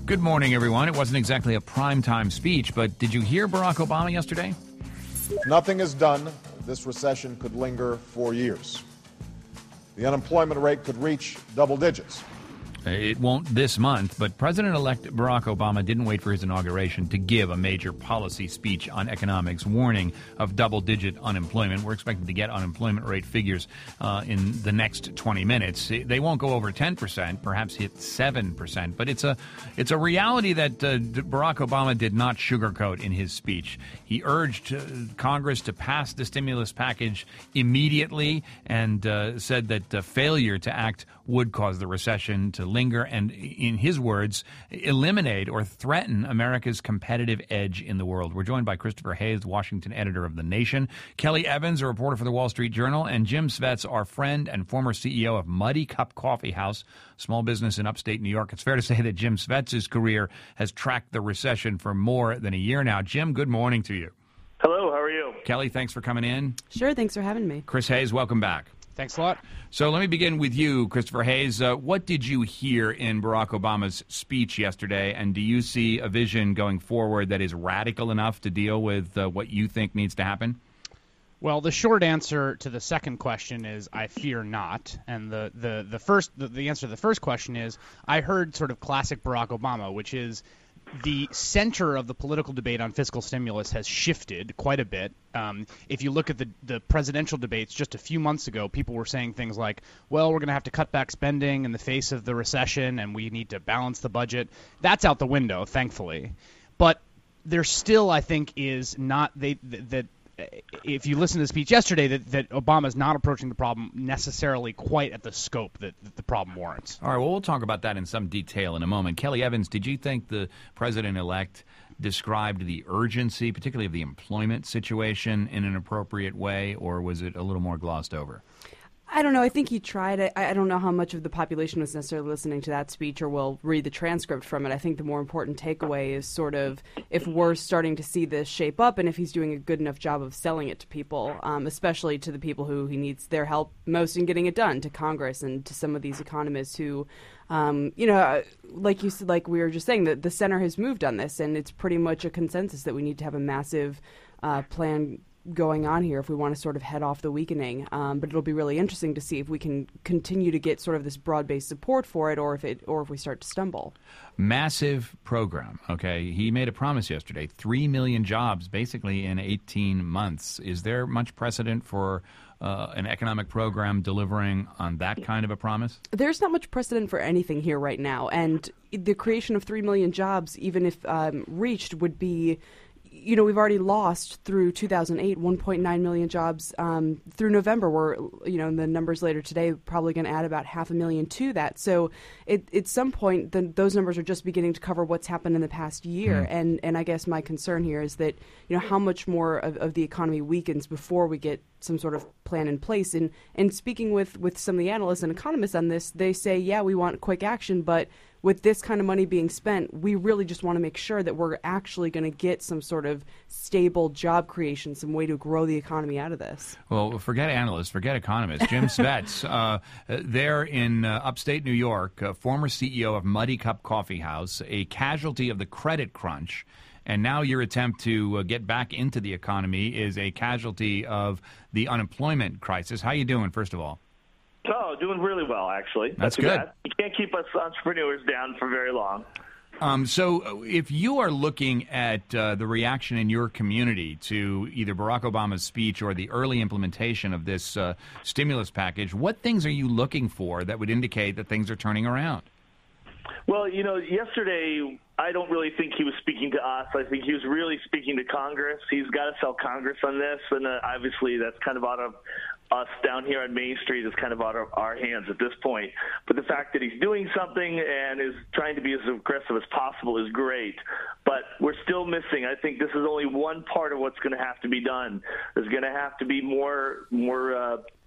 Good morning, everyone. It wasn't exactly a primetime speech, but did you hear Barack Obama yesterday? Nothing is done. This recession could linger for years. The unemployment rate could reach double digits. It won't this month, but President-elect Barack Obama didn't wait for his inauguration to give a major policy speech on economics, warning of double-digit unemployment. We're expected to get unemployment rate figures in the next 20 minutes. They won't go over 10%, perhaps hit 7%, but it's a reality that Barack Obama did not sugarcoat in his speech. He urged Congress to pass the stimulus package immediately and said that failure to act would cause the recession to linger and, in his words, eliminate or threaten America's competitive edge in the world. We're joined by Christopher Hayes, Washington editor of The Nation, Kelly Evans, a reporter for the Wall Street Journal, and Jim Svets, our friend and former CEO of Muddy Cup Coffee House, small business in upstate New York. It's fair to say that Jim Svets' career has tracked the recession for more than a year now. Jim, good morning to you. Hello, how are you? Kelly, thanks for coming in. Sure, thanks for having me. Chris Hayes, welcome back. Thanks a lot. So let me begin with you, Christopher Hayes. What did you hear in Barack Obama's speech yesterday, and do you see a vision going forward that is radical enough to deal with what you think needs to happen? Well, the short answer to the second question is I fear not, and the answer to the first question is I heard sort of classic Barack Obama, which is the center of the political debate on fiscal stimulus has shifted quite a bit. If you look at the presidential debates just a few months ago, people were saying things like, well, we're going to have to cut back spending in the face of the recession, and we need to balance the budget. That's out the window, thankfully. But there still, I think, is not that if you listen to the speech yesterday, that Obama's not approaching the problem necessarily quite at the scope that the problem warrants. All right, well, we'll talk about that in some detail in a moment. Kelly Evans, did you think the president-elect described the urgency, particularly of the employment situation, in an appropriate way, or was it a little more glossed over? I don't know. I think he tried it. I don't know how much of the population was necessarily listening to that speech or will read the transcript from it. I think the more important takeaway is sort of if we're starting to see this shape up and if he's doing a good enough job of selling it to people, especially to the people who he needs their help most in getting it done, to Congress and to some of these economists who, like you said, like we were just saying, that the center has moved on this, and it's pretty much a consensus that we need to have a massive plan going on here if we want to sort of head off the weakening. But it'll be really interesting to see if we can continue to get sort of this broad-based support for it, or if we start to stumble. Massive program. Okay, he made a promise yesterday: 3 million jobs, basically in 18 months. Is there much precedent for an economic program delivering on that kind of a promise? There's not much precedent for anything here right now, and the creation of 3 million jobs, even if reached, would be. You know, we've already lost through 2008 1.9 million jobs. Through November, we're, the numbers later today, probably going to add about 500,000 to that. So at some point, those numbers are just beginning to cover what's happened in the past year. And I guess my concern here is that, how much more of the economy weakens before we get some sort of plan in place. And speaking with some of the analysts and economists on this, they say, yeah, we want quick action, but with this kind of money being spent, we really just want to make sure that we're actually going to get some sort of stable job creation, some way to grow the economy out of this. Well, forget analysts, forget economists. Jim Svets, there in upstate New York, former CEO of Muddy Cup Coffee House, a casualty of the credit crunch, and now your attempt to get back into the economy is a casualty of the unemployment crisis. How you doing, first of all? Oh, doing really well, actually. That's good. You can't keep us entrepreneurs down for very long. So if you are looking at the reaction in your community to either Barack Obama's speech or the early implementation of this stimulus package, what things are you looking for that would indicate that things are turning around? Well, yesterday I don't really think he was speaking to us. I think he was really speaking to Congress. He's got to sell Congress on this, and obviously that's kind of out of us down here on Main Street is kind of out of our hands at this point. But the fact that he's doing something and is trying to be as aggressive as possible is great. But we're still missing. I think this is only one part of what's going to have to be done. There's going to have to be more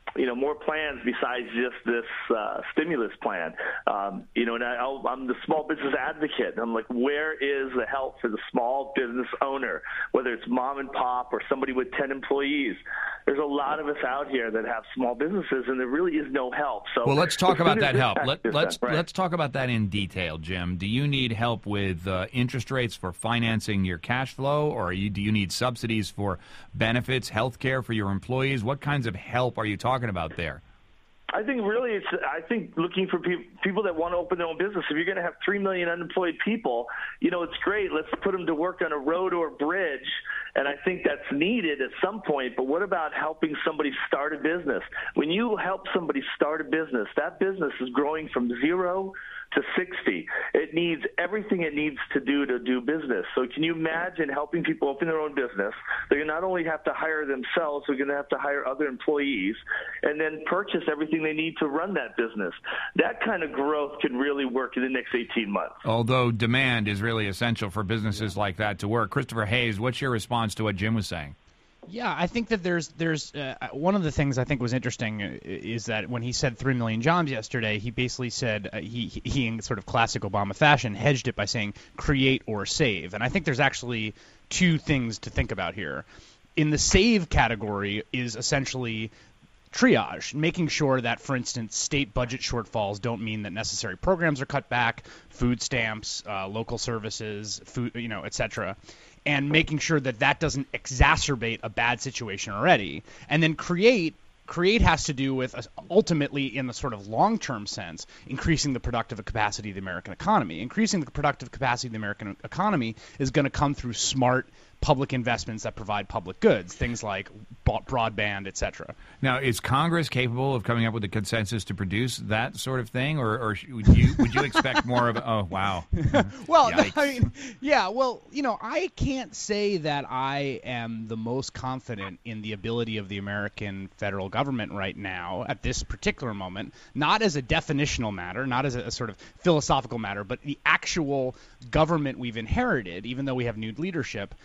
more plans besides just this stimulus plan. And I'm the small business advocate. I'm like, where is the help for the small business owner, whether it's mom and pop or somebody with 10 employees? There's a lot of us out here that have small businesses, and there really is no help. So, well, let's talk about that help. Right. Let's talk about that in detail, Jim. Do you need help with interest rates for financing your cash flow, or do you need subsidies for benefits, health care for your employees? What kinds of help are you talking about there? I think really looking for people that want to open their own business. If you're going to have 3 million unemployed people, it's great. Let's put them to work on a road or a bridge, and I think that's needed at some point. But what about helping somebody start a business? When you help somebody start a business, that business is growing from 0 to 60. It needs everything it needs to do business. So can you imagine helping people open their own business? They're going to not only have to hire themselves, they're going to have to hire other employees and then purchase everything they need to run that business. That kind of growth can really work in the next 18 months. Although demand is really essential for businesses like that to work. Christopher Hayes, what's your response to what Jim was saying? Yeah, I think that there's one of the things I think was interesting is that when he said 3 million jobs yesterday, he basically said he in sort of classic Obama fashion hedged it by saying create or save. And I think there's actually two things to think about here. In the save category is essentially triage, making sure that, for instance, state budget shortfalls don't mean that necessary programs are cut back, food stamps, local services, food, et cetera, and making sure that doesn't exacerbate a bad situation already. And then create has to do with, ultimately, in the sort of long-term sense, increasing the productive capacity of the American economy. Increasing the productive capacity of the American economy is going to come through smart public investments that provide public goods, things like broadband, et cetera. Now, is Congress capable of coming up with a consensus to produce that sort of thing, or would you expect more of? Oh, wow. Well, Yikes. I mean, yeah. Well, I can't say that I am the most confident in the ability of the American federal government right now at this particular moment, not as a definitional matter, not as a sort of philosophical matter, but the actual government we've inherited, even though we have new leadership.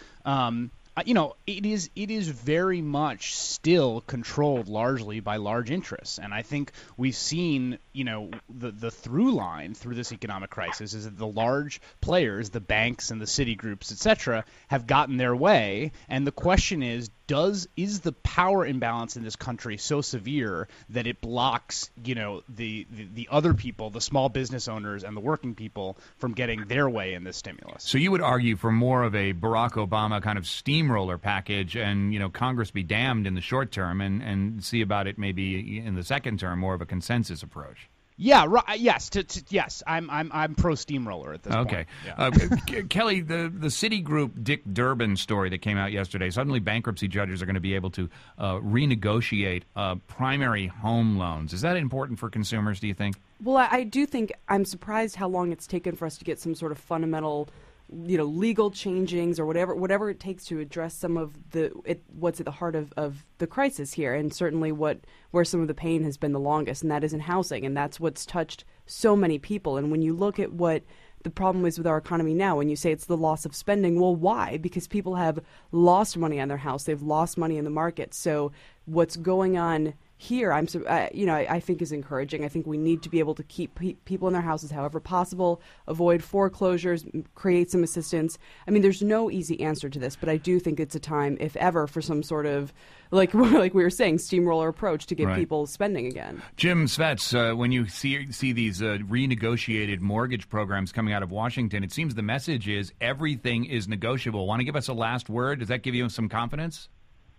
It is very much still controlled largely by large interests, and I think we've seen, the through line through this economic crisis is that the large players, the banks and the Citigroups, et cetera, have gotten their way, and the question is the power imbalance in this country so severe that it blocks, the other people, the small business owners and the working people, from getting their way in this stimulus? So you would argue for more of a Barack Obama kind of steamroller package, and Congress be damned in the short term, and see about it maybe in the second term, more of a consensus approach. Yeah. Right. Yes. Yes. I'm pro steamroller at this point. Okay. Yeah. Kelly, the Citigroup Dick Durbin story that came out yesterday. Suddenly, bankruptcy judges are going to be able to renegotiate primary home loans. Is that important for consumers, do you think? Well, I do think I'm surprised how long it's taken for us to get some sort of fundamental, legal changings or whatever it takes to address some of what's at the heart of the crisis here, and certainly where some of the pain has been the longest, and that is in housing, and that's what's touched so many people. And when you look at what the problem is with our economy now, when you say it's the loss of spending, well, why? Because people have lost money on their house, they've lost money in the market. So what's going on here, I think is encouraging. I think we need to be able to keep people in their houses however possible, avoid foreclosures, create some assistance. I mean, there's no easy answer to this, but I do think it's a time, if ever, for some sort of, like we were saying, steamroller approach to get people spending again. Jim Svets, when you see these renegotiated mortgage programs coming out of Washington, it seems the message is everything is negotiable. Want to give us a last word? Does that give you some confidence?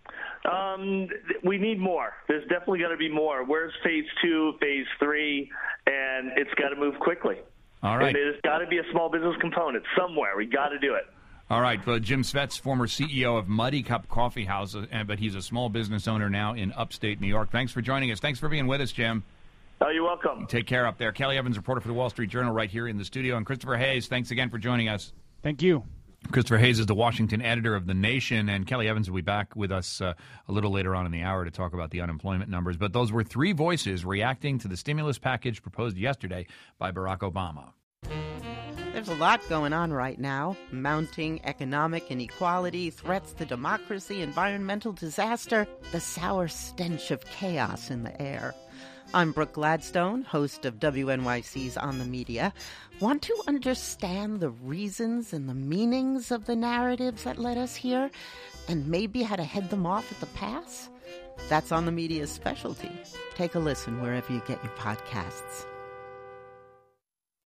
We need more. There's definitely going to be more. Where's phase 2, phase 3? And it's got to move quickly. All right. And there's got to be a small business component somewhere. We got to do it. All right. Jim Svets, former CEO of Muddy Cup Coffee House, but he's a small business owner now in upstate New York. Thanks for joining us. Thanks for being with us, Jim. Oh, you're welcome. Take care up there. Kelly Evans, reporter for the Wall Street Journal, right here in the studio. And Christopher Hayes, thanks again for joining us. Thank you. Christopher Hayes is the Washington editor of The Nation, and Kelly Evans will be back with us a little later on in the hour to talk about the unemployment numbers. But those were three voices reacting to the stimulus package proposed yesterday by Barack Obama. There's a lot going on right now. Mounting economic inequality, threats to democracy, environmental disaster, the sour stench of chaos in the air. I'm Brooke Gladstone, host of WNYC's On the Media. Want to understand the reasons and the meanings of the narratives that led us here, and maybe how to head them off at the pass? That's On the Media's specialty. Take a listen wherever you get your podcasts.